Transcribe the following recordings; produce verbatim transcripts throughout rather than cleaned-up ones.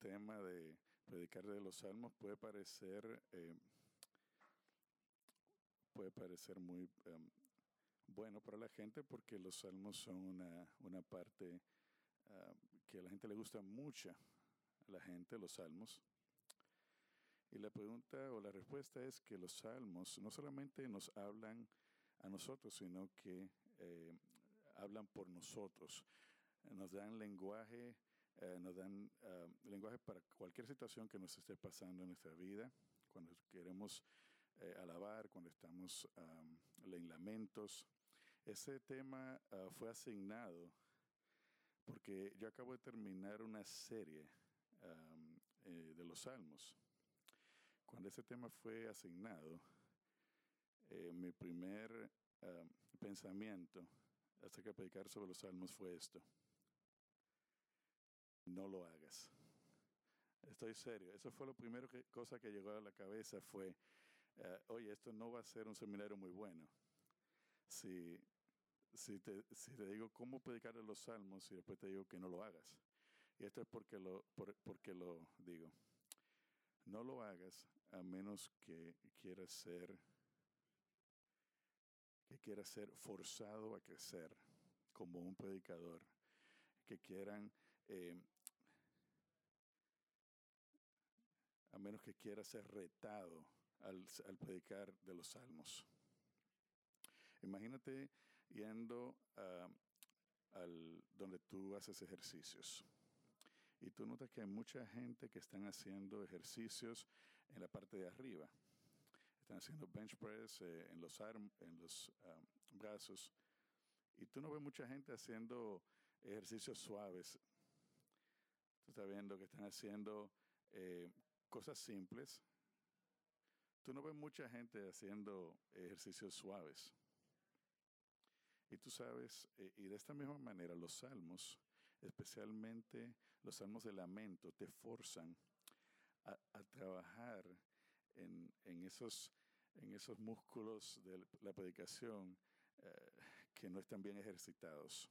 tema de predicar de los salmos puede parecer, eh, puede parecer muy um, bueno para la gente porque los salmos son una, una parte uh, que a la gente le gusta mucho, a la gente, los salmos. Y la pregunta o la respuesta es que los salmos no solamente nos hablan a nosotros, sino que eh, hablan por nosotros. Nos dan lenguaje, eh, nos dan uh, lenguaje para cualquier situación que nos esté pasando en nuestra vida, cuando queremos eh, alabar, cuando estamos um, en lamentos. Ese tema uh, fue asignado porque yo acabo de terminar una serie um, eh, de los salmos. Cuando ese tema fue asignado, eh, mi primer uh, pensamiento acerca de predicar sobre los salmos fue esto: no lo hagas. Estoy serio. Eso fue lo primero que cosa que llegó a la cabeza fue, uh, oye, esto no va a ser un seminario muy bueno. Si, si, te, si te digo cómo predicar los salmos y después te digo que no lo hagas. Y esto es porque lo, por, porque lo digo. No lo hagas a menos que quieras ser, que quieras ser forzado a crecer como un predicador, que quieran, eh, a menos que quieras ser retado al, al predicar de los salmos. Imagínate yendo a, al, donde tú haces ejercicios. Y tú notas que hay mucha gente que están haciendo ejercicios en la parte de arriba. Están haciendo bench press eh, en los, arm, en los um, brazos. Y tú no ves mucha gente haciendo ejercicios suaves. Tú estás viendo que están haciendo eh, cosas simples. Tú no ves mucha gente haciendo ejercicios suaves. Y tú sabes, eh, y de esta misma manera los salmos, especialmente los salmos de lamento, te forzan a, a trabajar en, en, esos, en esos músculos de la predicación eh, que no están bien ejercitados.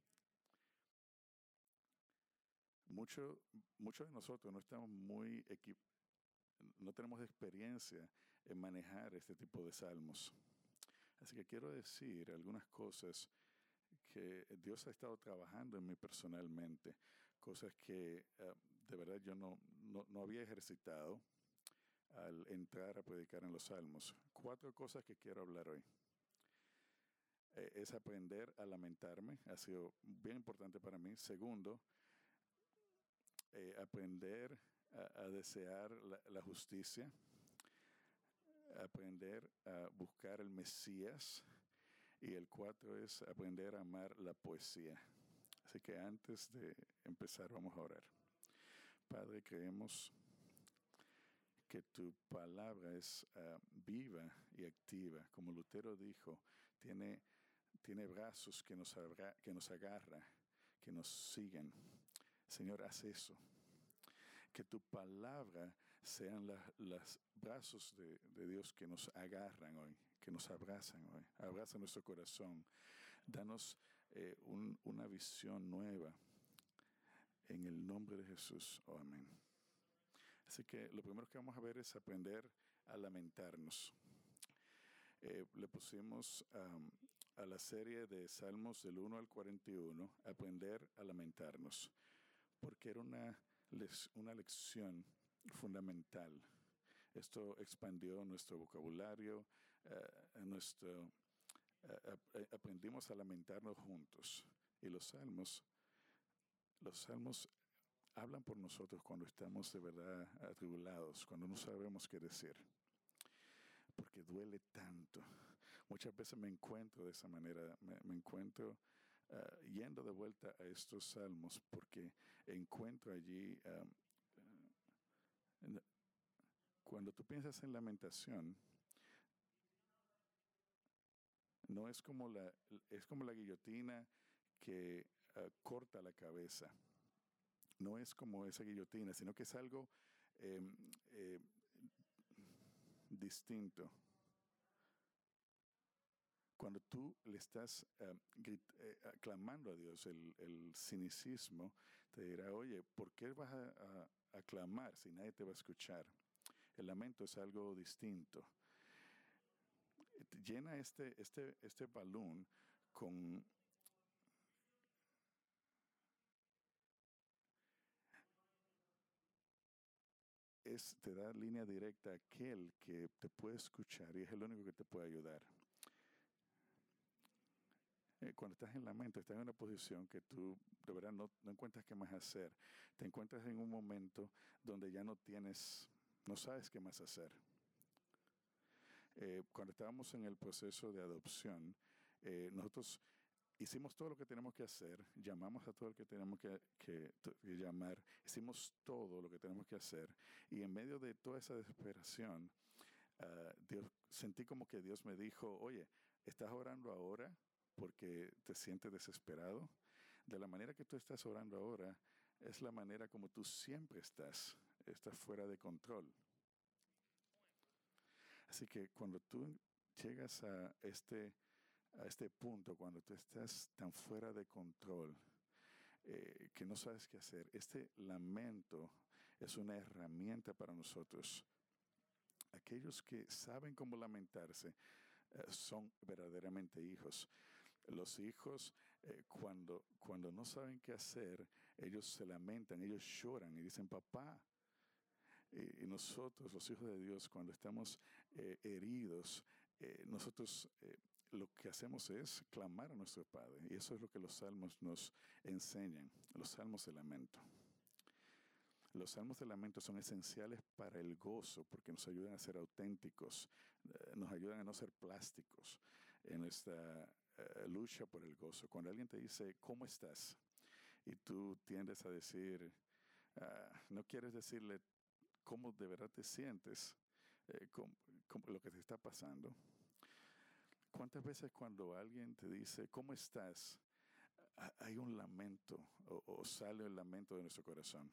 Muchos mucho de nosotros no estamos muy equipados, no tenemos experiencia en manejar este tipo de salmos. Así que quiero decir algunas cosas que Dios ha estado trabajando en mí personalmente, cosas que uh, de verdad yo no, no, no había ejercitado al entrar a predicar en los salmos. Cuatro cosas que quiero hablar hoy. Eh, es aprender a lamentarme, ha sido bien importante para mí. Segundo, eh, aprender a, a desear la, la justicia, aprender a buscar el Mesías. Y el cuatro es aprender a amar la poesía. Así que antes de empezar vamos a orar. Padre, creemos que tu palabra es uh, viva y activa. Como Lutero dijo, tiene, tiene brazos que nos, abra, que nos agarra, que nos siguen. Señor, haz eso. Que tu palabra sean los brazos de, de Dios que nos agarran hoy, que nos abrazan hoy. Abraza nuestro corazón. Danos eh, un, una visión nueva. En el nombre de Jesús. Oh, amén. Así que lo primero que vamos a ver es aprender a lamentarnos. Eh, le pusimos um, a la serie de Salmos del uno al cuarenta y uno, aprender a lamentarnos, porque era una, una lección fundamental. Esto expandió nuestro vocabulario, uh, nuestro, uh, aprendimos a lamentarnos juntos. Y los salmos, los salmos hablan por nosotros cuando estamos de verdad atribulados, cuando no sabemos qué decir. Porque duele tanto. Muchas veces me encuentro de esa manera, me, me encuentro uh, yendo de vuelta a estos salmos porque encuentro allí, um, uh, cuando tú piensas en lamentación, no es como la, es como la guillotina que uh, corta la cabeza. No es como esa guillotina, sino que es algo eh, eh, distinto. Cuando tú le estás uh, grit, uh, clamando a Dios, el, el cinicismo te dirá, oye, ¿por qué vas a, a, a clamar si nadie te va a escuchar. El lamento es algo distinto. Llena este, este, este balón con es, te da línea directa a aquel que te puede escuchar y es el único que te puede ayudar. Eh, cuando estás en lamento, estás en una posición que tú de verdad no, no encuentras qué más hacer. Te encuentras en un momento donde ya no tienes, no sabes qué más hacer. Eh, cuando estábamos en el proceso de adopción, eh, nosotros hicimos todo lo que tenemos que hacer, llamamos a todo el que tenemos que, que, que llamar, hicimos todo lo que tenemos que hacer y en medio de toda esa desesperación, uh, Dios, sentí como que Dios me dijo, oye, ¿estás orando ahora porque te sientes desesperado? De la manera que tú estás orando ahora es la manera como tú siempre estás, estás fuera de control. Así que cuando tú llegas a este, a este punto, cuando tú estás tan fuera de control, eh, que no sabes qué hacer, este lamento es una herramienta para nosotros. Aquellos que saben cómo lamentarse eh, son verdaderamente hijos. Los hijos, eh, cuando, cuando no saben qué hacer, ellos se lamentan, ellos lloran y dicen, papá. Y, y nosotros, los hijos de Dios, cuando estamos eh, heridos, eh, nosotros eh, lo que hacemos es clamar a nuestro Padre. Y eso es lo que los salmos nos enseñan, los salmos de lamento. Los salmos de lamento son esenciales para el gozo porque nos ayudan a ser auténticos, eh, nos ayudan a no ser plásticos en nuestra eh, lucha por el gozo. Cuando alguien te dice, ¿cómo estás? Y tú tiendes a decir, uh, no quieres decirle cómo de verdad te sientes, eh, con, con lo que te está pasando. ¿Cuántas veces cuando alguien te dice, ¿cómo estás? Hay un lamento o, o sale el lamento de nuestro corazón.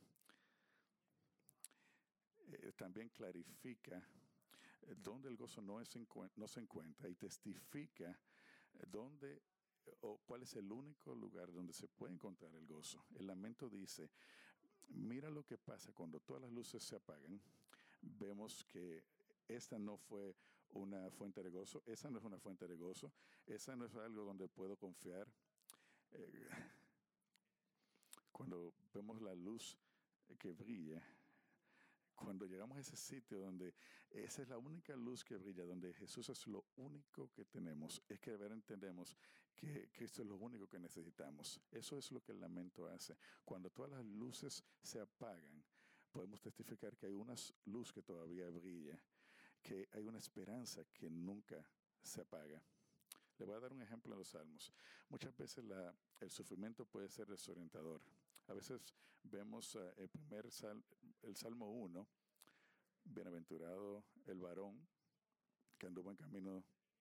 Eh, también clarifica eh, dónde el gozo no, es no se encuentra y testifica eh, dónde o cuál es el único lugar donde se puede encontrar el gozo. El lamento dice, mira lo que pasa cuando todas las luces se apagan. Vemos que esta no fue una fuente de gozo, esa no es una fuente de gozo, esa no es algo donde puedo confiar. Eh, cuando vemos la luz que brilla, cuando llegamos a ese sitio donde esa es la única luz que brilla, donde Jesús es lo único que tenemos, es que de verdad entendemos que Cristo es lo único que necesitamos. Eso es lo que el lamento hace. Cuando todas las luces se apagan, podemos testificar que hay una luz que todavía brilla, que hay una esperanza que nunca se apaga. Le voy a dar un ejemplo en los salmos. Muchas veces la, el sufrimiento puede ser desorientador. A veces vemos uh, el primer sal, el Salmo uno, bienaventurado el varón que anduvo en camino.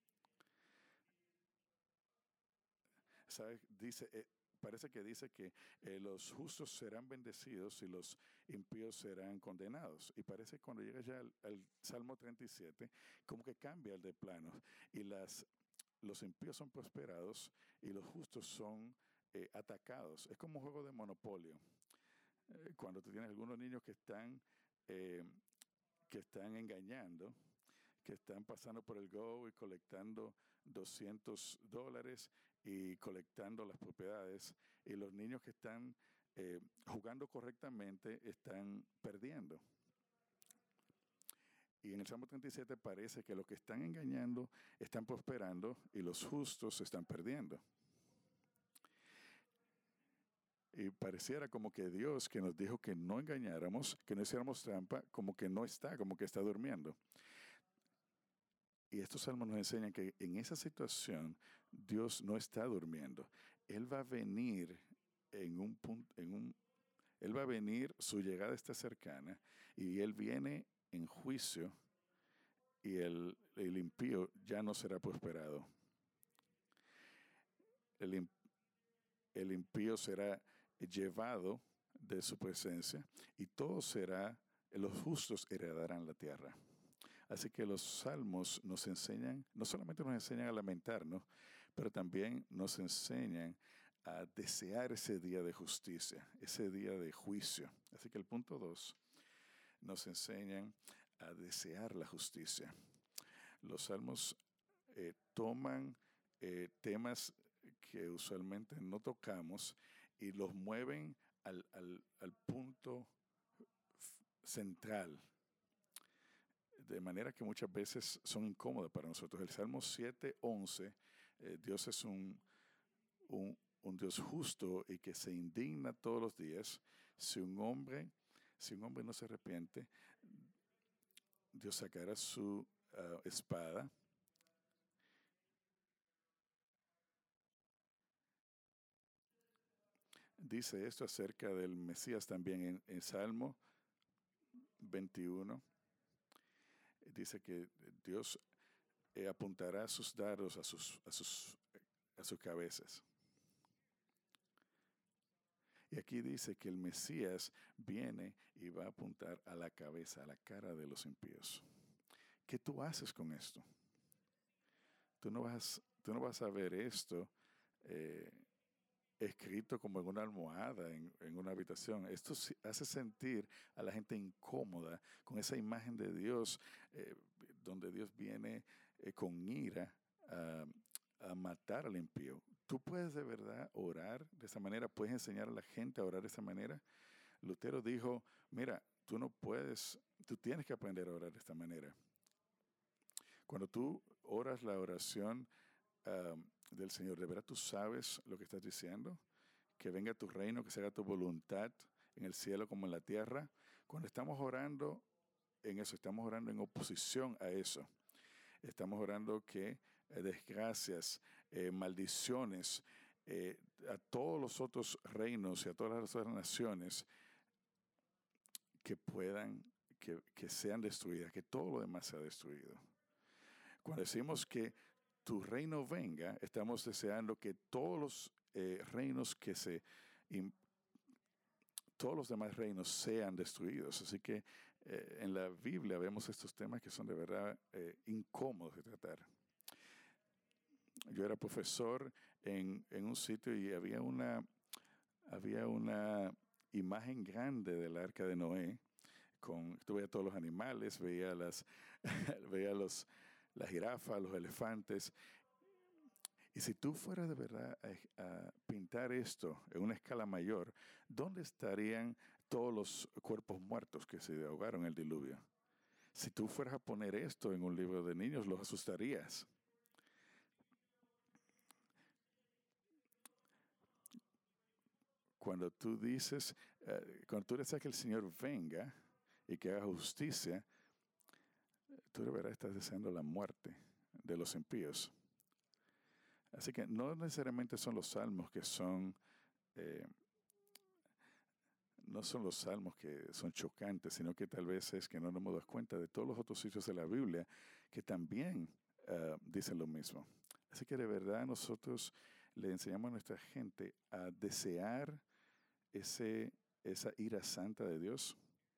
¿Sabe? Dice, eh, parece que dice que eh, los justos serán bendecidos y los impíos serán condenados. Y parece que cuando llega ya al, al Salmo treinta y siete, como que cambia el de plano. Y las, los impíos son prosperados y los justos son eh, atacados. Es como un juego de monopolio. Eh, cuando tú tienes algunos niños que están, eh, que están engañando, que están pasando por el Go y colectando doscientos dólares y colectando las propiedades, y los niños que están eh, jugando correctamente están perdiendo. Y en el Salmo treinta y siete parece que los que están engañando están prosperando y los justos están perdiendo. Y pareciera como que Dios, que nos dijo que no engañáramos, que no hiciéramos trampa, como que no está, como que está durmiendo. Y estos salmos nos enseñan que en esa situación Dios no está durmiendo. Él va a venir en un punto, en un, Él va a venir, su llegada está cercana, y Él viene en juicio, y el, el impío ya no será prosperado. El, el impío será llevado de su presencia y todo será, los justos heredarán la tierra. Así que los salmos nos enseñan, no solamente nos enseñan a lamentarnos, pero también nos enseñan a desear ese día de justicia, ese día de juicio. Así que el punto dos nos enseñan a desear la justicia. Los salmos eh, toman eh, temas que usualmente no tocamos y los mueven al, al, al punto central, de manera que muchas veces son incómodas para nosotros. El Salmo siete once, eh, Dios es un, un, un Dios justo y que se indigna todos los días. Si un hombre, si un hombre no se arrepiente, Dios sacará su uh, espada dice esto acerca del Mesías también en, en Salmo veintiuno. Dice que Dios eh, apuntará sus dardos a sus, a, sus, a sus cabezas. Y aquí dice que el Mesías viene y va a apuntar a la cabeza, a la cara de los impíos. ¿Qué tú haces con esto? Tú no vas, tú no vas a ver esto eh, escrito como en una almohada, en, en una habitación. Esto hace sentir a la gente incómoda con esa imagen de Dios, eh, donde Dios viene eh, con ira a, a matar al impío. ¿Tú puedes de verdad orar de esa manera? ¿Puedes enseñar a la gente a orar de esa manera? Lutero dijo, mira, tú no puedes, tú tienes que aprender a orar de esta manera. Cuando tú oras la oración uh, del Señor, ¿de verdad tú sabes lo que estás diciendo? Que venga tu reino, que se haga tu voluntad en el cielo como en la tierra. Cuando estamos orando en eso, estamos orando en oposición a eso. Estamos orando que eh, desgracias, eh, maldiciones, eh, a todos los otros reinos y a todas las otras naciones que puedan, que, que sean destruidas, que todo lo demás sea destruido. Cuando decimos que tu reino venga, estamos deseando que todos los eh, reinos que se, in, todos los demás reinos sean destruidos. Así que eh, en la Biblia vemos estos temas que son de verdad eh, incómodos de tratar. Yo era profesor en, en un sitio y había una, había una imagen grande del arca de Noé. Con, tú veías todos los animales, veía las, veía los, las jirafas, los elefantes. Y si tú fueras de verdad a, a pintar esto en una escala mayor, ¿dónde estarían todos los cuerpos muertos que se ahogaron en el diluvio? Si tú fueras a poner esto en un libro de niños, los asustarías. Cuando tú dices, uh, cuando tú deseas que el Señor venga y que haga justicia, tú de verdad estás deseando la muerte de los impíos. Así que no necesariamente son los salmos que son, eh, no son los salmos que son chocantes, sino que tal vez es que no nos damos cuenta de todos los otros sitios de la Biblia que también uh, dicen lo mismo. Así que de verdad nosotros le enseñamos a nuestra gente a desear ese, esa ira santa de Dios.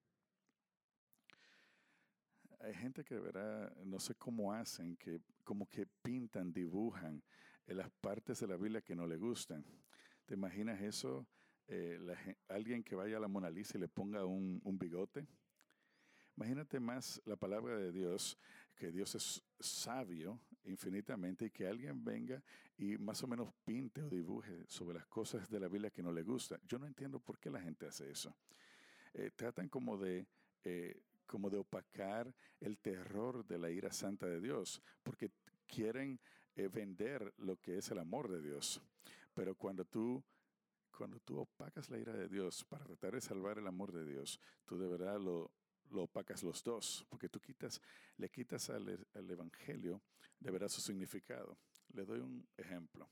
Hay gente que de verdad, no sé cómo hacen, que como que pintan, dibujan en las partes de la Biblia que no le gustan. ¿Te imaginas eso? Eh, la, alguien que vaya a la Mona Lisa y le ponga un, un bigote. Imagínate más la palabra de Dios, que Dios es sabio infinitamente y que alguien venga y más o menos pinte o dibuje sobre las cosas de la Biblia que no le gusta. Yo no entiendo por qué la gente hace eso. Eh, tratan como de... Eh, como de opacar el terror de la ira santa de Dios, porque quieren eh, vender lo que es el amor de Dios. Pero cuando tú, cuando tú opacas la ira de Dios para tratar de salvar el amor de Dios, tú de verdad lo, lo opacas los dos, porque tú quitas, le quitas al, al Evangelio de verdad su significado. Le doy un ejemplo.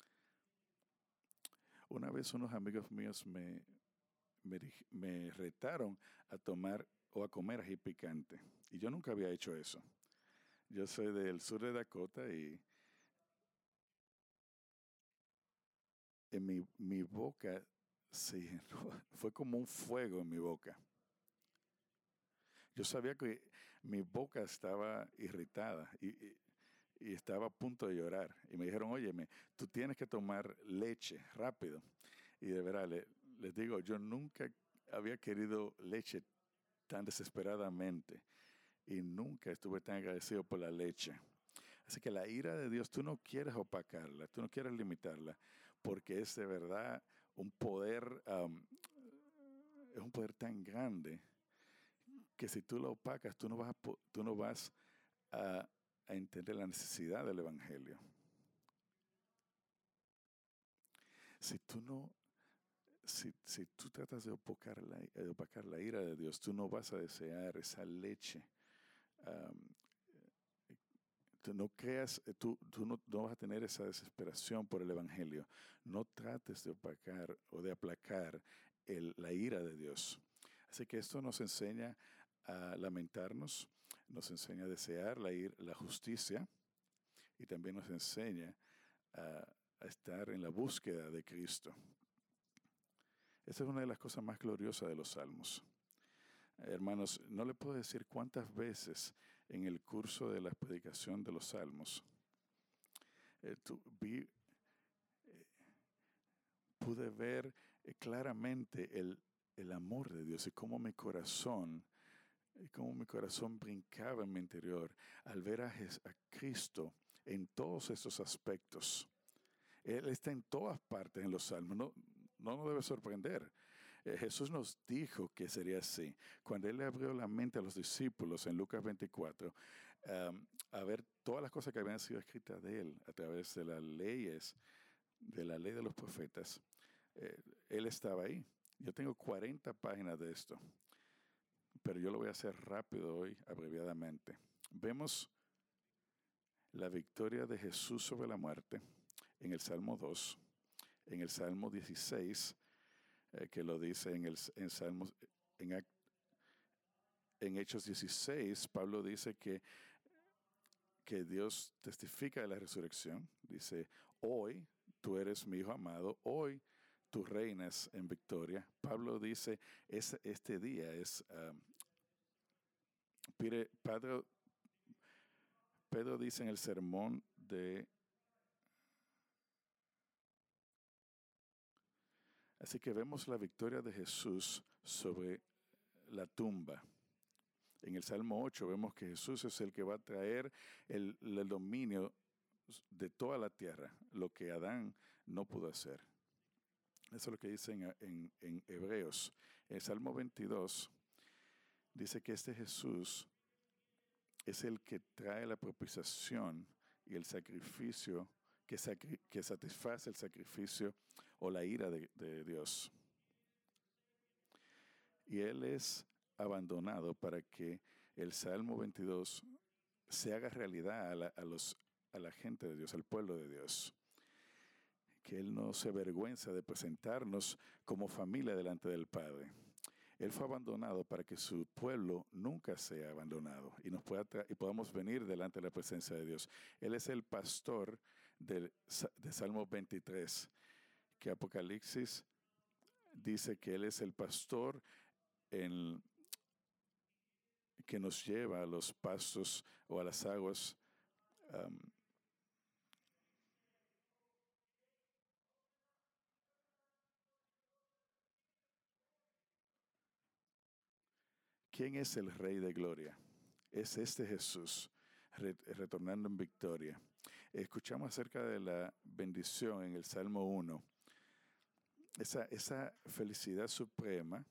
Una vez unos amigos míos me, me, me retaron a tomar o a comer ají picante. Y yo nunca había hecho eso. Yo soy del sur de Dakota y en mi, mi boca se llenó, fue como un fuego en mi boca. Yo sabía que mi boca estaba irritada y, y, y estaba a punto de llorar. Y me dijeron, óyeme, tú tienes que tomar leche rápido. Y de verdad, le, les digo, yo nunca había querido leche tan desesperadamente y nunca estuve tan agradecido por la leche. Así que la ira de Dios, tú no quieres opacarla, tú no quieres limitarla, porque es de verdad un poder, um, es un poder tan grande que si tú lo opacas, tú no vas a, tú no vas a, a entender la necesidad del Evangelio. Si tú no, si, si tú tratas de opacar, la, de opacar la ira de Dios, tú no vas a desear esa leche. Um, tú no creas, tú, tú no, no vas a tener esa desesperación por el Evangelio. No trates de opacar o de aplacar el, la ira de Dios. Así que esto nos enseña a lamentarnos, nos enseña a desear la, la justicia y también nos enseña a, a estar en la búsqueda de Cristo. Esta es una de las cosas más gloriosas de los salmos. Hermanos, no le puedo decir cuántas veces en el curso de la predicación de los salmos eh, tu, vi, eh, pude ver eh, claramente el, el amor de Dios y cómo mi corazón, y cómo mi corazón brincaba en mi interior al ver a, a Cristo en todos estos aspectos. Él está en todas partes en los salmos, no, no nos debe sorprender. Eh, Jesús nos dijo que sería así. Cuando Él le abrió la mente a los discípulos en Lucas veinticuatro, um, a ver todas las cosas que habían sido escritas de Él a través de las leyes, de la ley de los profetas, eh, Él estaba ahí. Yo tengo cuarenta páginas de esto, pero yo lo voy a hacer rápido hoy, abreviadamente. Vemos la victoria de Jesús sobre la muerte en el Salmo dos, en el Salmo dieciséis, eh, que lo dice en, el, en, Salmos, en, en Hechos dieciséis, Pablo dice que, que Dios testifica de la resurrección. Dice, hoy tú eres mi hijo amado, hoy tú reinas en victoria. Pablo dice, es, este día es... Um, Pedro, Pedro dice en el sermón de... Así que vemos la victoria de Jesús sobre la tumba. En el Salmo ocho vemos que Jesús es el que va a traer el, el dominio de toda la tierra, lo que Adán no pudo hacer. Eso es lo que dice en, en, en Hebreos. En el Salmo veintidós dice que este Jesús es el que trae la propiciación y el sacrificio que, sacri que satisface el sacrificio o la ira de, de Dios. Y Él es abandonado para que el Salmo veintidós se haga realidad a la, a, los, a la gente de Dios, al pueblo de Dios. Que Él no se avergüenza de presentarnos como familia delante del Padre. Él fue abandonado para que su pueblo nunca sea abandonado y, nos pueda y podamos venir delante de la presencia de Dios. Él es el pastor de, de Salmo veintitrés, que Apocalipsis dice que Él es el pastor en, que nos lleva a los pastos o a las aguas um, ¿Quién es el Rey de Gloria? Es este Jesús, re retornando en victoria. Escuchamos acerca de la bendición en el Salmo uno. Esa, esa felicidad suprema.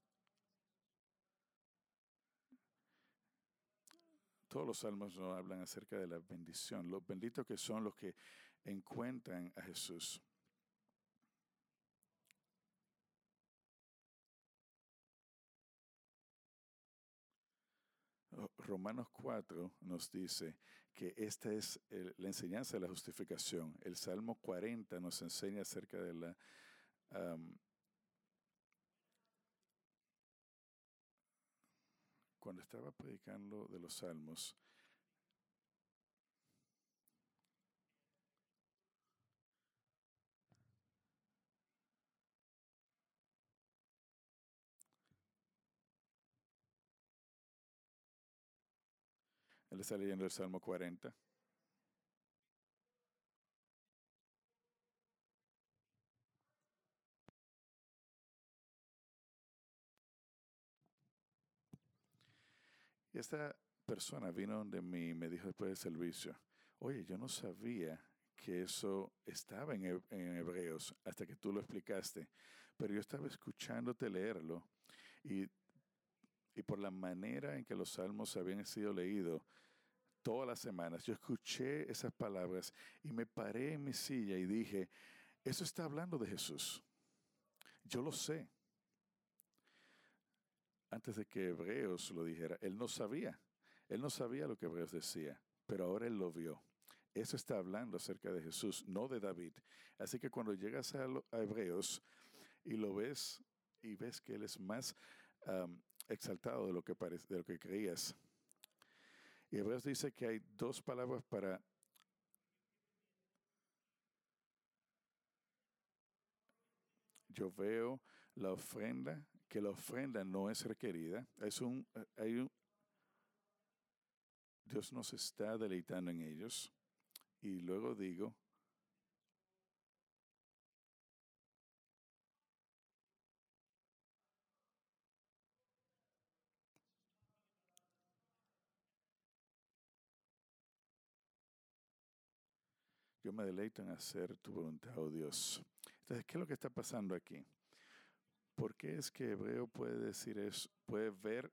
Todos los salmos nos hablan acerca de la bendición. Los benditos que son los que encuentran a Jesús. Romanos cuatro nos dice que esta es el, la enseñanza de la justificación. El Salmo cuarenta nos enseña acerca de la... Um, cuando estaba predicando de los salmos, él está leyendo el Salmo cuarenta. Y esta persona vino donde mí y me dijo después del servicio, oye, yo no sabía que eso estaba en, en Hebreos hasta que tú lo explicaste, pero yo estaba escuchándote leerlo y, y por la manera en que los salmos habían sido leídos todas las semanas, yo escuché esas palabras y me paré en mi silla y dije, eso está hablando de Jesús. Yo lo sé. Antes de que Hebreos lo dijera, él no sabía. Él no sabía lo que Hebreos decía, pero ahora él lo vio. Eso está hablando acerca de Jesús, no de David. Así que cuando llegas a, lo, a Hebreos y lo ves y ves que él es más um, exaltado de lo, que parece, de lo que creías. Y Hebreos dice que hay dos palabras para yo veo la ofrenda, que la ofrenda no es requerida. Es un, hay un, Dios nos está deleitando en ellos. Y luego digo, yo me deleito en hacer tu voluntad, oh Dios. Entonces, ¿qué es lo que está pasando aquí? ¿Por qué es que Hebreo puede decir eso? Puede ver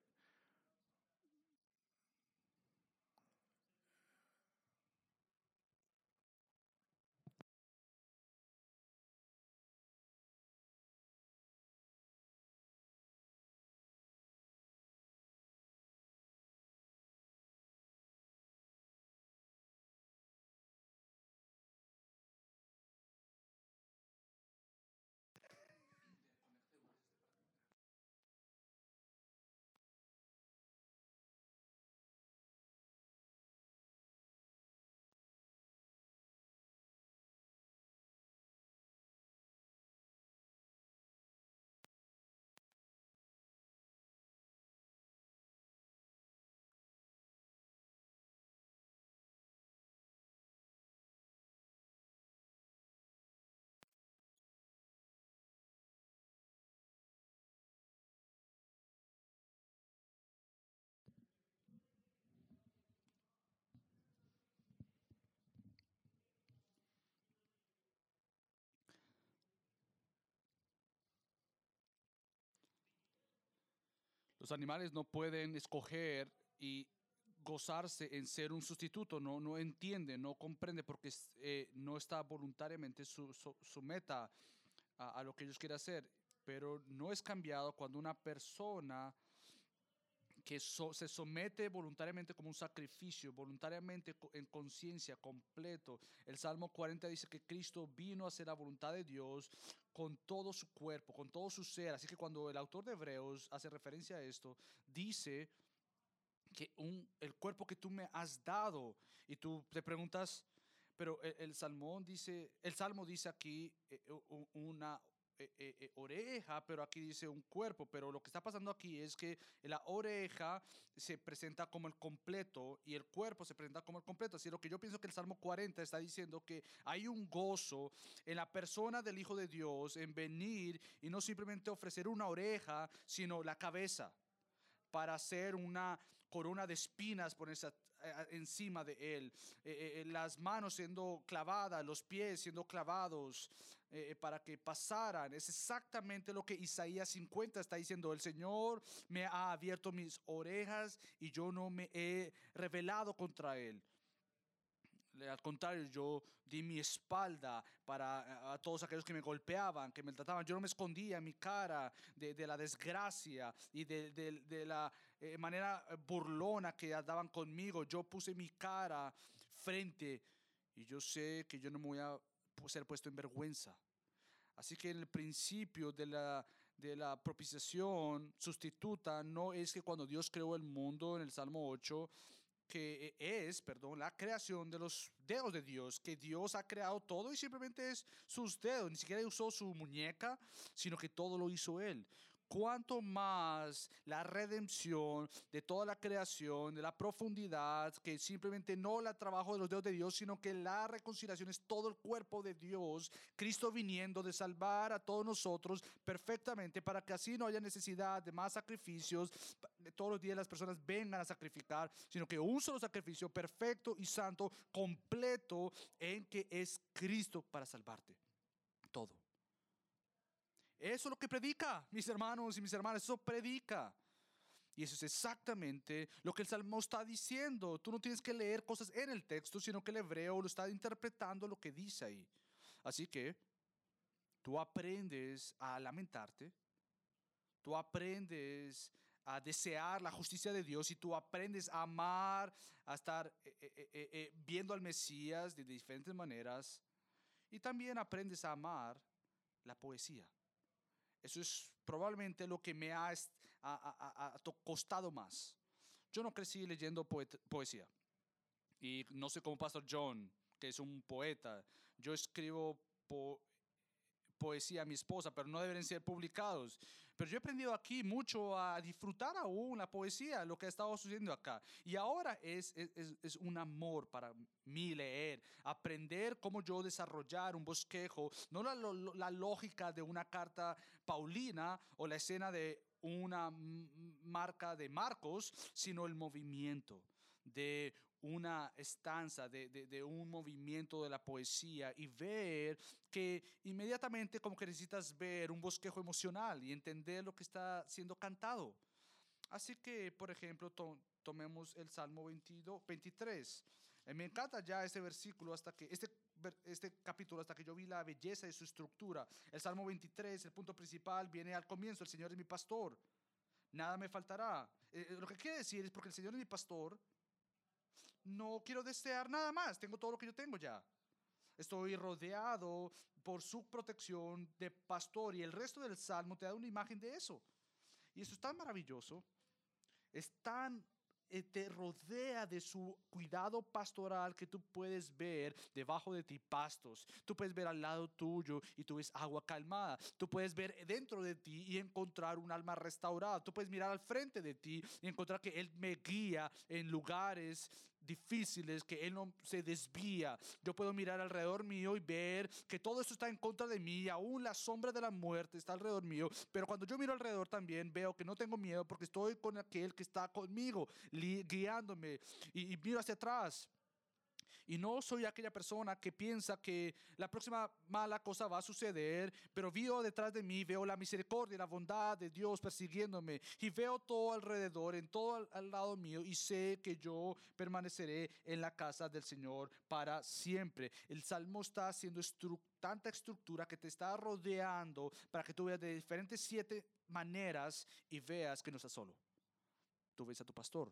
Los animales no pueden escoger y gozarse en ser un sustituto, no, no entiende, no comprende porque eh, no está voluntariamente su, su, su meta a, a, lo que ellos quieren hacer, pero no es cambiado cuando una persona que so, se somete voluntariamente como un sacrificio, voluntariamente en conciencia, completo. El Salmo cuarenta dice que Cristo vino a hacer la voluntad de Dios con todo su cuerpo, con todo su ser. Así que cuando el autor de Hebreos hace referencia a esto, dice que un, el cuerpo que tú me has dado, y tú te preguntas, pero el, el salmón dice, el salmo dice aquí eh, una eh, eh, oreja, pero aquí dice un cuerpo, pero lo que está pasando aquí es que la oreja se presenta como el completo y el cuerpo se presenta como el completo. Así lo que yo pienso que el Salmo cuarenta está diciendo que hay un gozo en la persona del Hijo de Dios en venir y no simplemente ofrecer una oreja, sino la cabeza para hacer una corona de espinas por esa, eh, encima de él, eh, eh, las manos siendo clavadas, los pies siendo clavados eh, para que pasaran. Es exactamente lo que Isaías cincuenta está diciendo. El Señor me ha abierto mis orejas y yo no me he rebelado contra él. Al contrario, yo di mi espalda para a todos aquellos que me golpeaban, que me trataban. Yo no me escondía mi cara de, de la desgracia y de, de, de la eh, manera burlona que daban conmigo. Yo puse mi cara frente y yo sé que yo no me voy a ser puesto en vergüenza. Así que en el principio de la, de la propiciación sustituta no es que cuando Dios creó el mundo en el Salmo ocho, que es, perdón, la creación de los dedos de Dios, que Dios ha creado todo y simplemente es sus dedos, ni siquiera usó su muñeca, sino que todo lo hizo Él. cuánto más la redención de toda la creación, de la profundidad, que simplemente no el trabajo de los dedos de Dios, sino que la reconciliación es todo el cuerpo de Dios, Cristo viniendo de salvar a todos nosotros perfectamente para que así no haya necesidad de más sacrificios, de todos los días las personas vengan a sacrificar, sino que un solo sacrificio perfecto y santo, completo, en que es Cristo para salvarte. Todo. Eso es lo que predica, mis hermanos y mis hermanas, eso predica. Y eso es exactamente lo que el Salmo está diciendo. Tú no tienes que leer cosas en el texto, sino que el hebreo lo está interpretando lo que dice ahí. Así que tú aprendes a lamentarte, tú aprendes a desear la justicia de Dios y tú aprendes a amar, a estar eh, eh, eh, eh, viendo al Mesías de diferentes maneras y también aprendes a amar la poesía. Eso es probablemente lo que me ha, est- ha- ha- ha- ha to- costado más. Yo no crecí leyendo poet- poesía. Y no sé cómo Pastor John, que es un poeta. Yo escribo po- poesía a mi esposa, pero no deben ser publicados. Pero yo he aprendido aquí mucho a disfrutar aún la poesía, lo que ha estado sucediendo acá. Y ahora es, es, es- es un amor para mí leer, aprender cómo yo desarrollar un bosquejo, no la, lo- la lógica de una carta paulina o la escena de una m- marca de Marcos, sino el movimiento de una estanza, de, de, de un movimiento de la poesía y ver que inmediatamente como que necesitas ver un bosquejo emocional y entender lo que está siendo cantado. Así que, por ejemplo, to- tomemos el Salmo veintidós, veintitrés. Eh, me encanta ya este versículo hasta que, este, ver- este capítulo, hasta que yo vi la belleza de su estructura. El Salmo veintitrés, el punto principal, viene al comienzo: el Señor es mi pastor, nada me faltará. Eh, eh, lo que quiere decir es porque el Señor es mi pastor, no quiero desear nada más, tengo todo lo que yo tengo ya. Estoy rodeado por su protección de pastor y el resto del salmo te da una imagen de eso. Y eso es tan maravilloso, es tan, eh, te rodea de su cuidado pastoral que tú puedes ver debajo de ti pastos, tú puedes ver al lado tuyo y tú ves agua calmada, tú puedes ver dentro de ti y encontrar un alma restaurada, tú puedes mirar al frente de ti y encontrar que Él me guía en lugares difíciles, que Él no se desvía. Yo puedo mirar alrededor mío y ver que todo esto está en contra de mí, y aún la sombra de la muerte está alrededor mío, pero cuando yo miro alrededor también veo que no tengo miedo porque estoy con aquel que está conmigo, guiándome, y, y miro hacia atrás. Y no soy aquella persona que piensa que la próxima mala cosa va a suceder, pero veo detrás de mí, veo la misericordia y la bondad de Dios persiguiéndome y veo todo alrededor, en todo al, al lado mío, y sé que yo permaneceré en la casa del Señor para siempre. El Salmo está haciendo estru tanta estructura que te está rodeando para que tú veas de diferentes siete maneras y veas que no estás solo. Tú ves a tu pastor.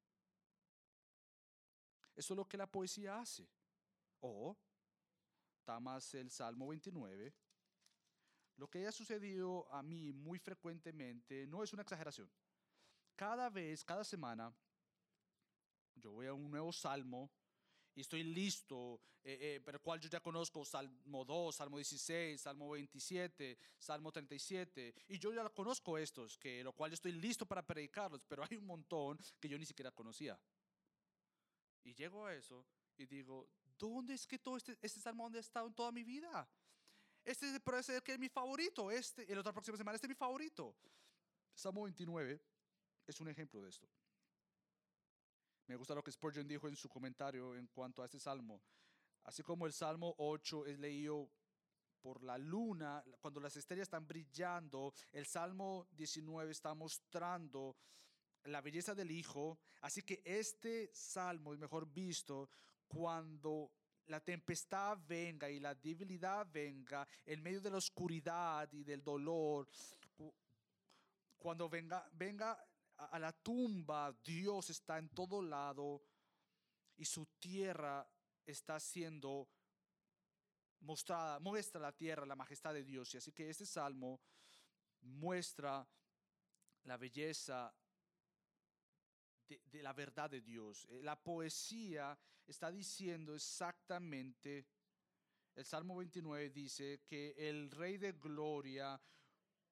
Eso es lo que la poesía hace. O tomas el Salmo veintinueve. Lo que ha sucedido a mí muy frecuentemente no es una exageración. Cada vez, cada semana, yo voy a un nuevo salmo y estoy listo, eh, eh, pero cual yo ya conozco: Salmo dos, Salmo dieciséis, Salmo veintisiete, Salmo treinta y siete, y yo ya conozco estos, que lo cual yo estoy listo para predicarlos, pero hay un montón que yo ni siquiera conocía. Y llego a eso y digo: ¿dónde es que todo este, este salmo ha estado en toda mi vida? Este puede ser que es mi favorito, este, en la otra próxima semana, este es mi favorito. Salmo veintinueve es un ejemplo de esto. Me gusta lo que Spurgeon dijo en su comentario en cuanto a este salmo. Así como el Salmo ocho es leído por la luna, cuando las estrellas están brillando, el Salmo diecinueve está mostrando la belleza del Hijo. Así que este salmo es mejor visto cuando la tempestad venga y la debilidad venga, en medio de la oscuridad y del dolor. Cuando venga, venga a la tumba, Dios está en todo lado y su tierra está siendo mostrada, muestra la tierra, la majestad de Dios. Y así que este salmo muestra la belleza de, de la verdad de Dios. La poesía está diciendo exactamente, el Salmo veintinueve dice que el Rey de Gloria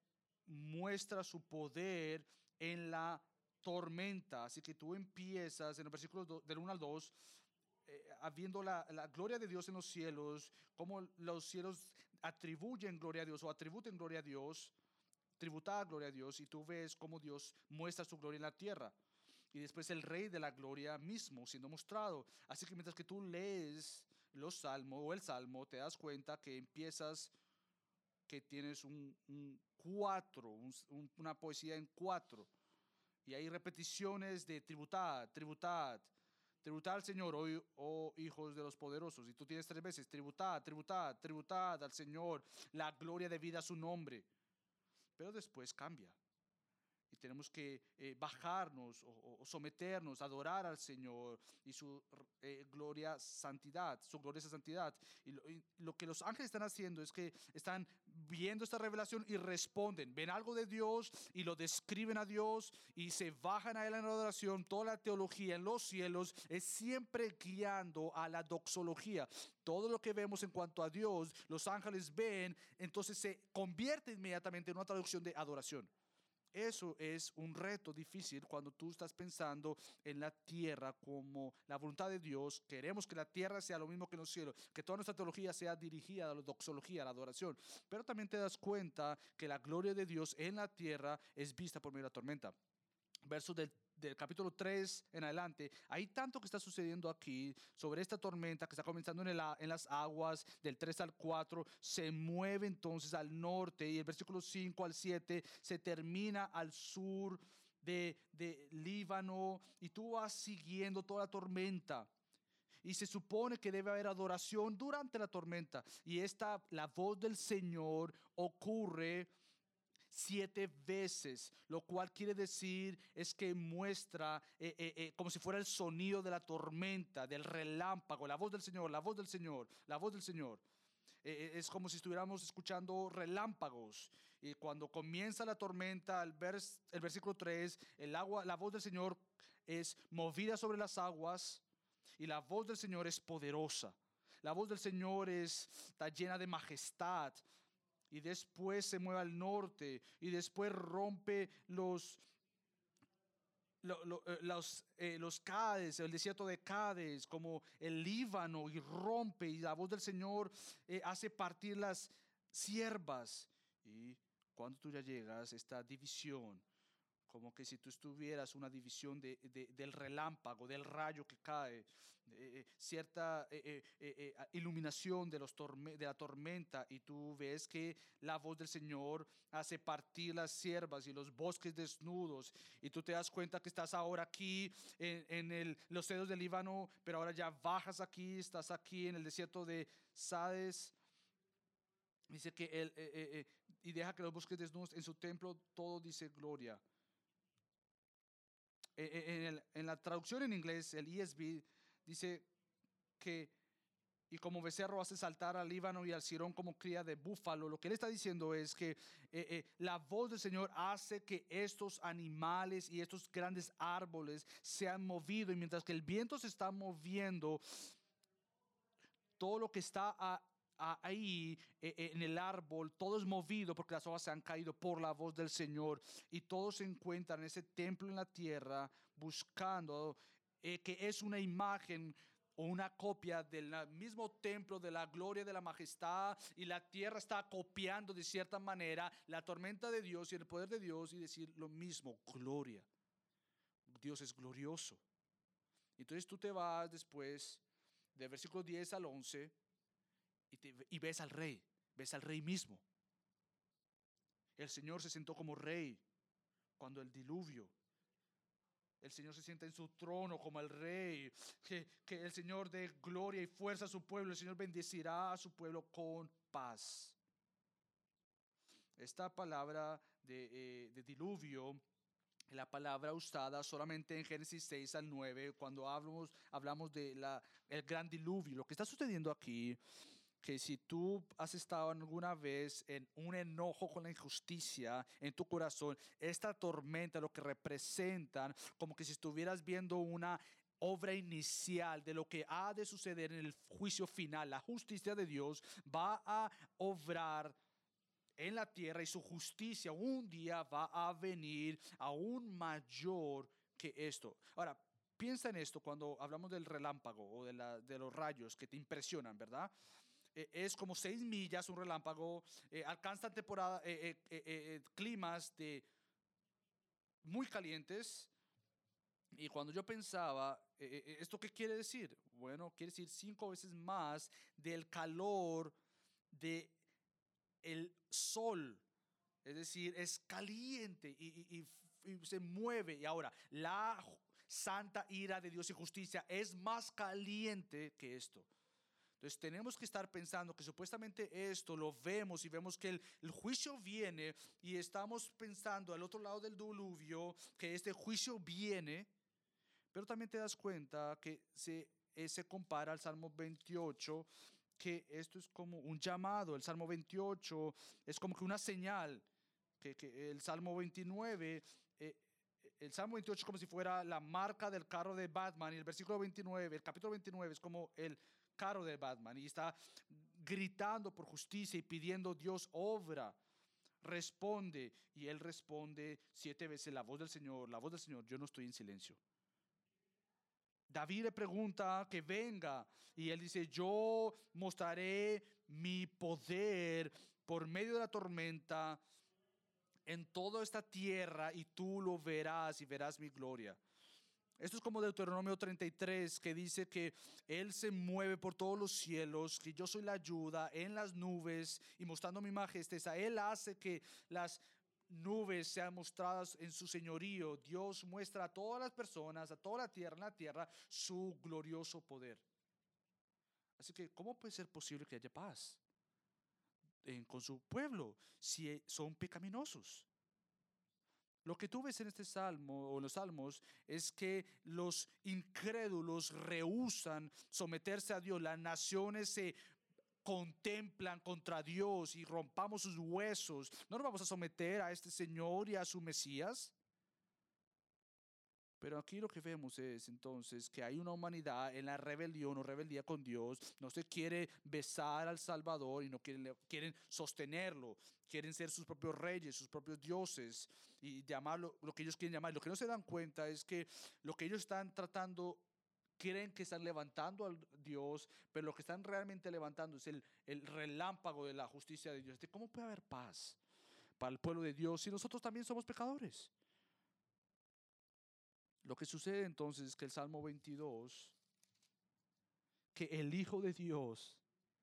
muestra su poder en la tormenta. Así que tú empiezas en el versículo do, del uno al dos, eh, viendo la, la gloria de Dios en los cielos, cómo los cielos atribuyen gloria a Dios o atributen gloria a Dios, tributada gloria a Dios, y tú ves cómo Dios muestra su gloria en la tierra. Y después el Rey de la Gloria mismo siendo mostrado. Así que mientras que tú lees los salmos o el salmo, te das cuenta que empiezas, que tienes un, un cuatro, un, un, una poesía en cuatro. Y hay repeticiones de tributad, tributad, tributad al Señor, oh, oh hijos de los poderosos. Y tú tienes tres veces, tributad, tributad, tributad al Señor, la gloria debida a su nombre. Pero después cambia. Y tenemos que eh, bajarnos o, o, someternos, adorar al Señor y su eh, gloria, santidad, su gloriosa santidad. Y lo, y lo que los ángeles están haciendo es que están viendo esta revelación y responden, ven algo de Dios y lo describen a Dios y se bajan a Él en la adoración. Toda la teología en los cielos es siempre guiando a la doxología. Todo lo que vemos en cuanto a Dios, los ángeles ven, entonces se convierte inmediatamente en una traducción de adoración. Eso es un reto difícil cuando tú estás pensando en la tierra como la voluntad de Dios. Queremos que la tierra sea lo mismo que en los cielos, que toda nuestra teología sea dirigida a la doxología, a la adoración. Pero también te das cuenta que la gloria de Dios en la tierra es vista por medio de la tormenta. Versos del, del capítulo tres en adelante, hay tanto que está sucediendo aquí sobre esta tormenta que está comenzando en, el, en las aguas del tres al cuatro, se mueve entonces al norte y el versículo cinco al siete se termina al sur de, de Líbano y tú vas siguiendo toda la tormenta. Y se supone que debe haber adoración durante la tormenta. Y esta, la voz del Señor ocurre siete veces, lo cual quiere decir es que muestra eh, eh, eh, como si fuera el sonido de la tormenta, del relámpago, la voz del Señor, la voz del Señor, la voz del Señor. Eh, es como si estuviéramos escuchando relámpagos. Y cuando comienza la tormenta, el, vers, el versículo tres, el agua, la voz del Señor es movida sobre las aguas y la voz del Señor es poderosa. La voz del Señor es, está llena de majestad. Y después se mueve al norte y después rompe los, lo, lo, los, eh, los Cades, el desierto de Cades, como el Líbano, y rompe, y la voz del Señor eh, hace partir las siervas. Y cuando tú ya llegas a esta división, como que si tú estuvieras una división de, de, del relámpago, del rayo que cae, eh, cierta eh, eh, eh, iluminación de, los torme de la tormenta, y tú ves que la voz del Señor hace partir las siervas y los bosques desnudos, y tú te das cuenta que estás ahora aquí en, en el, los cedros del Líbano, pero ahora ya bajas aquí, estás aquí en el desierto de Sades. Dice que él, eh, eh, eh, y deja que los bosques desnudos en su templo, todo dice gloria. En, el, en la traducción en inglés, el E S V dice que, y como becerro hace saltar al Líbano y al Sirón como cría de búfalo. Lo que él está diciendo es que eh, eh, la voz del Señor hace que estos animales y estos grandes árboles se han movido, y mientras que el viento se está moviendo, todo lo que está a, ahí en el árbol, todo es movido porque las hojas se han caído por la voz del Señor, y todos se encuentran en ese templo en la tierra buscando eh, que es una imagen o una copia del mismo templo de la gloria de la majestad, y la tierra está copiando de cierta manera la tormenta de Dios y el poder de Dios, y decir lo mismo, gloria, Dios es glorioso. Entonces tú te vas después del versículo diez al once Y, te, y ves al rey, ves al rey mismo. El Señor se sentó como rey cuando el diluvio. El Señor se sienta en su trono como el rey. Que, que el Señor dé gloria y fuerza a su pueblo. El Señor bendecirá a su pueblo con paz. Esta palabra de, eh, de diluvio, la palabra usada solamente en Génesis seis al nueve, cuando hablamos, hablamos de la, el gran diluvio. Lo que está sucediendo aquí, que si tú has estado alguna vez en un enojo con la injusticia en tu corazón, esta tormenta lo que representan, como que si estuvieras viendo una obra inicial de lo que ha de suceder en el juicio final. La justicia de Dios va a obrar en la tierra y su justicia un día va a venir aún mayor que esto. Ahora, piensa en esto cuando hablamos del relámpago o de, la, de los rayos que te impresionan, ¿verdad? Eh, es como seis millas un relámpago, eh, alcanza temporada, eh, eh, eh, eh, climas de muy calientes. Y cuando yo pensaba, eh, eh, ¿esto qué quiere decir? Bueno, quiere decir cinco veces más del calor de el sol. Es decir, es caliente y, y- y- y se mueve. Y ahora, la ju- santa ira de Dios y justicia es más caliente que esto. Entonces tenemos que estar pensando que supuestamente esto lo vemos y vemos que el, el juicio viene y estamos pensando al otro lado del diluvio que este juicio viene, pero también te das cuenta que se, eh, se compara al Salmo veintiocho, que esto es como un llamado. El Salmo veintiocho es como que una señal, que, que el Salmo veintinueve, eh, el Salmo veintiocho es como si fuera la marca del carro de Batman, y el versículo veintinueve, el capítulo veintinueve es como el carro de Batman, y está gritando por justicia y pidiendo: Dios, obra, responde. Y él responde siete veces: la voz del Señor, la voz del Señor, yo no estoy en silencio. David le pregunta que venga y él dice: yo mostraré mi poder por medio de la tormenta en toda esta tierra, y tú lo verás y verás mi gloria. Esto es como Deuteronomio treinta y tres, que dice que Él se mueve por todos los cielos, que yo soy la ayuda en las nubes y mostrando mi majestad. Él hace que las nubes sean mostradas en su señorío. Dios muestra a todas las personas, a toda la tierra, en la tierra, su glorioso poder. Así que, ¿cómo puede ser posible que haya paz en, con su pueblo si son pecaminosos? Lo que tú ves en este salmo o en los salmos es que los incrédulos rehúsan someterse a Dios. Las naciones se contemplan contra Dios y rompamos sus huesos. No nos vamos a someter a este Señor y a su Mesías. Pero aquí lo que vemos es entonces que hay una humanidad en la rebelión o rebeldía con Dios. No se quiere besar al Salvador y no quieren, quieren sostenerlo. Quieren ser sus propios reyes, sus propios dioses y llamarlo lo que ellos quieren llamar. Lo que no se dan cuenta es que lo que ellos están tratando, creen que están levantando a Dios, pero lo que están realmente levantando es el, el relámpago de la justicia de Dios. ¿Cómo puede haber paz para el pueblo de Dios si nosotros también somos pecadores? Lo que sucede entonces es que el Salmo veintidós, que el Hijo de Dios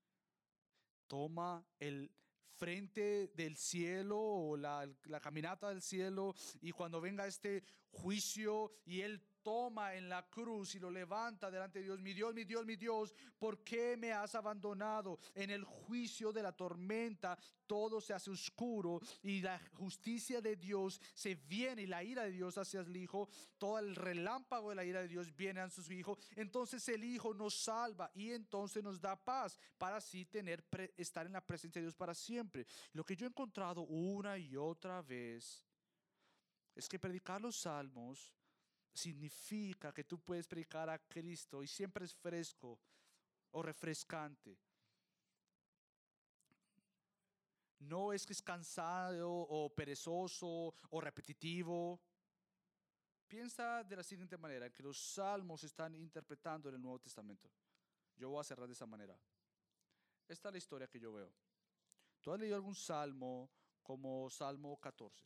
toma el frente del cielo o la, la caminata del cielo, y cuando venga este juicio y Él toma en la cruz y lo levanta delante de Dios: mi Dios, mi Dios, mi Dios, ¿por qué me has abandonado? En el juicio de la tormenta todo se hace oscuro y la justicia de Dios se viene, y la ira de Dios hacia el Hijo, todo el relámpago de la ira de Dios viene a su Hijo. Entonces el Hijo nos salva y entonces nos da paz para así tener, estar en la presencia de Dios para siempre. Lo que yo he encontrado una y otra vez es que predicar los salmos significa que tú puedes predicar a Cristo y siempre es fresco o refrescante. No es que es cansado o perezoso o repetitivo. Piensa de la siguiente manera, que los salmos se están interpretando en el Nuevo Testamento. Yo voy a cerrar de esa manera. Esta es la historia que yo veo. ¿Tú has leído algún salmo como Salmo catorce?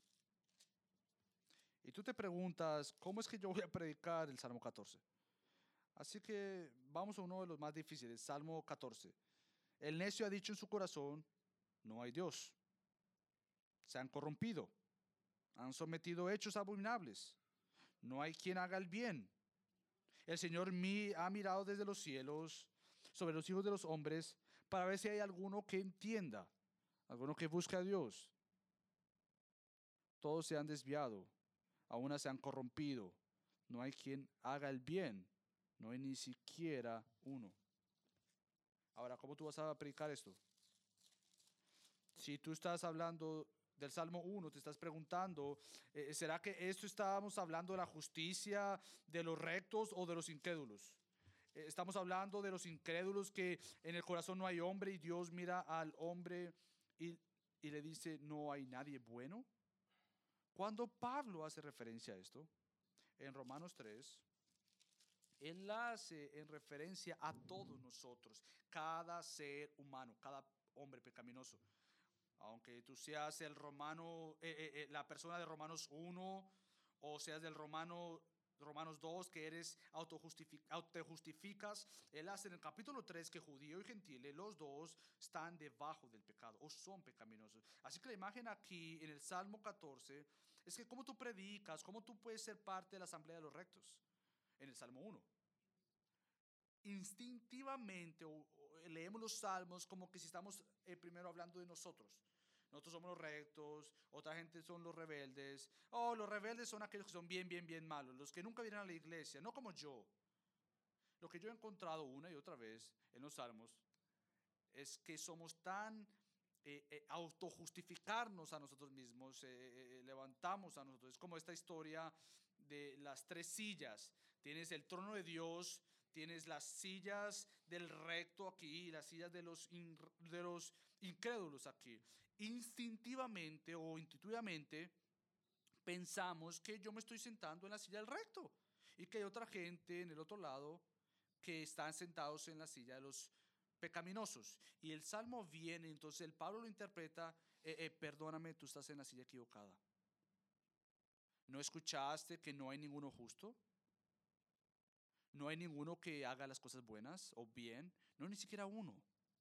Y tú te preguntas: ¿cómo es que yo voy a predicar el Salmo catorce? Así que vamos a uno de los más difíciles, Salmo catorce. El necio ha dicho en su corazón: no hay Dios. Se han corrompido, han sometido hechos abominables. No hay quien haga el bien. El Señor mi, ha mirado desde los cielos sobre los hijos de los hombres para ver si hay alguno que entienda, alguno que busque a Dios. Todos se han desviado, a una se han corrompido. No hay quien haga el bien, no hay ni siquiera uno. Ahora, ¿cómo tú vas a predicar esto? Si tú estás hablando del Salmo uno, te estás preguntando: eh, ¿será que esto estábamos hablando de la justicia de los rectos o de los incrédulos? Eh, estamos hablando de los incrédulos, que en el corazón no hay hombre y Dios mira al hombre y, y le dice, no hay nadie bueno. Cuando Pablo hace referencia a esto, en Romanos tres, él hace en referencia a todos nosotros, cada ser humano, cada hombre pecaminoso. Aunque tú seas el romano, eh, eh, eh, la persona de Romanos uno, o seas del romano, Romanos dos, que eres autojustificas, él hace en el capítulo tres que judío y gentil, los dos están debajo del pecado o son pecaminosos. Así que la imagen aquí en el Salmo catorce es que cómo tú predicas, cómo tú puedes ser parte de la asamblea de los rectos. En el Salmo uno, instintivamente o, o leemos los salmos como que si estamos eh, primero hablando de nosotros. Nosotros somos los rectos, otra gente son los rebeldes. Oh, los rebeldes son aquellos que son bien, bien, bien malos, los que nunca vienen a la iglesia, no como yo. Lo que yo he encontrado una y otra vez en los salmos es que somos tan eh, eh, autojustificarnos a nosotros mismos, eh, eh, levantamos a nosotros. Es como esta historia de las tres sillas. Tienes el trono de Dios, tienes las sillas del recto aquí y las sillas de los, in, de los incrédulos aquí. Instintivamente o intuitivamente pensamos que yo me estoy sentando en la silla del recto y que hay otra gente en el otro lado que están sentados en la silla de los pecaminosos. Y el salmo viene, entonces el Pablo lo interpreta, eh, eh, perdóname, tú estás en la silla equivocada. ¿No escuchaste que no hay ninguno justo? No hay ninguno que haga las cosas buenas o bien, no ni siquiera uno.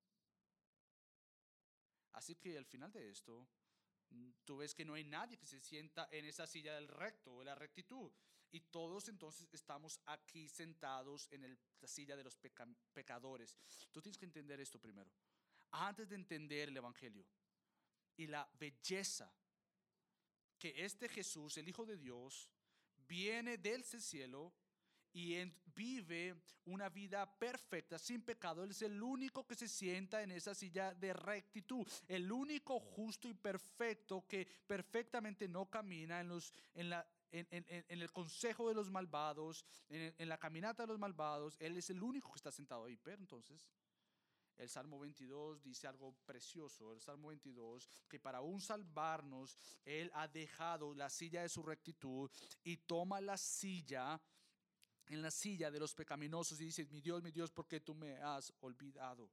Así que al final de esto, tú ves que no hay nadie que se sienta en esa silla del recto, de la rectitud. Y todos entonces estamos aquí sentados en el, la silla de los peca, pecadores. Tú tienes que entender esto primero. Antes de entender el Evangelio y la belleza que este Jesús, el Hijo de Dios, viene del cielo y en, vive una vida perfecta, sin pecado. Él es el único que se sienta en esa silla de rectitud, el único justo y perfecto que perfectamente no camina en, los, en, la, en, en, en el consejo de los malvados, en, en la caminata de los malvados. Él es el único que está sentado ahí. Pero entonces el Salmo veintidós dice algo precioso. El Salmo veintidós, que para aún salvarnos, Él ha dejado la silla de su rectitud y toma la silla, en la silla de los pecaminosos, y dice, mi Dios, mi Dios, ¿por qué tú me has olvidado?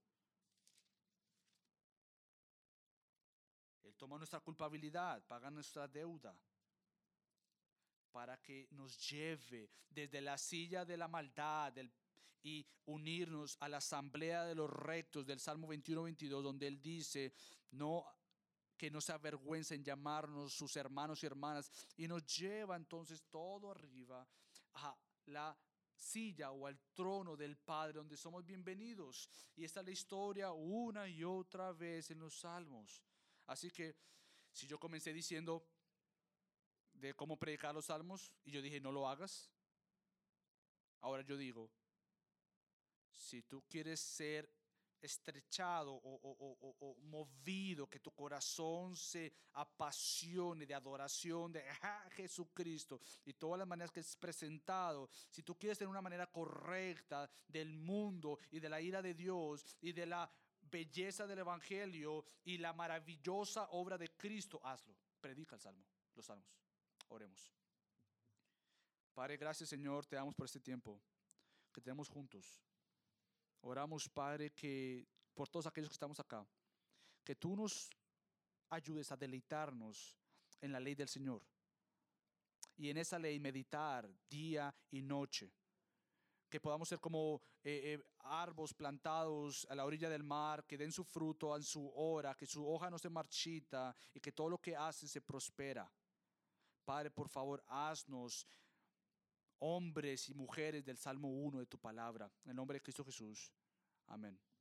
Él toma nuestra culpabilidad, paga nuestra deuda, para que nos lleve desde la silla de la maldad del, y unirnos a la asamblea de los rectos del Salmo veintiuno veintidós, donde Él dice, no, que no se avergüenza en llamarnos sus hermanos y hermanas, y nos lleva entonces todo arriba a la silla o al trono del Padre, donde somos bienvenidos. Y esta es la historia una y otra vez en los salmos. Así que si yo comencé diciendo de cómo predicar los salmos y yo dije no lo hagas, ahora yo digo, si tú quieres ser estrechado o, o, o, o movido, que tu corazón se apasione de adoración de ah, Jesucristo y todas las maneras que es presentado, si tú quieres tener una manera correcta del mundo y de la ira de Dios y de la belleza del Evangelio y la maravillosa obra de Cristo, hazlo. Predica el salmo, los salmos. Oremos. Padre, gracias Señor, te damos por este tiempo que tenemos juntos. Oramos, Padre, que por todos aquellos que estamos acá, que tú nos ayudes a deleitarnos en la ley del Señor y en esa ley meditar día y noche. Que podamos ser como eh, eh, árboles plantados a la orilla del mar, que den su fruto en su hora, que su hoja no se marchita y que todo lo que hacen se prospera. Padre, por favor, haznos hombres y mujeres del Salmo uno de tu palabra. En el nombre de Cristo Jesús. Amén.